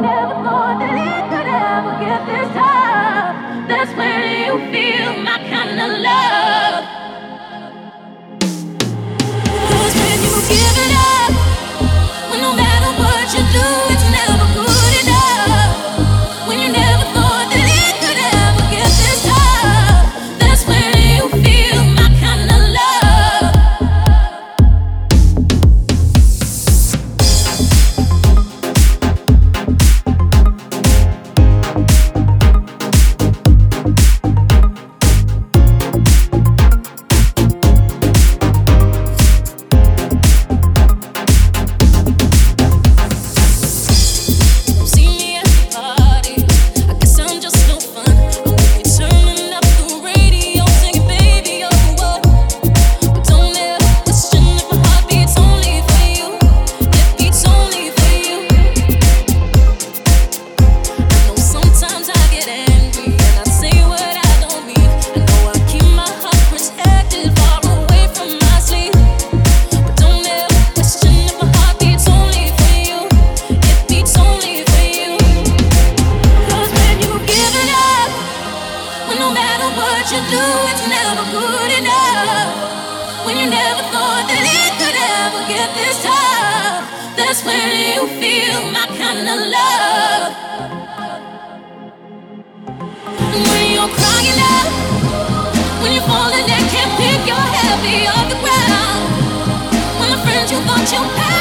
never thought that it could ever get this tough. That's when you feel my kind of love. 'Cause when you give it up, when no matter what you do, it's never good enough. When you never thought that it could ever get this tough, that's when you feel my kind of love. You do, it's never good enough. When you never thought that it could ever get this tough, that's when you feel my kind of love. When you're crying out, when you're falling and can't pick your head off the ground, when the friends you thought you had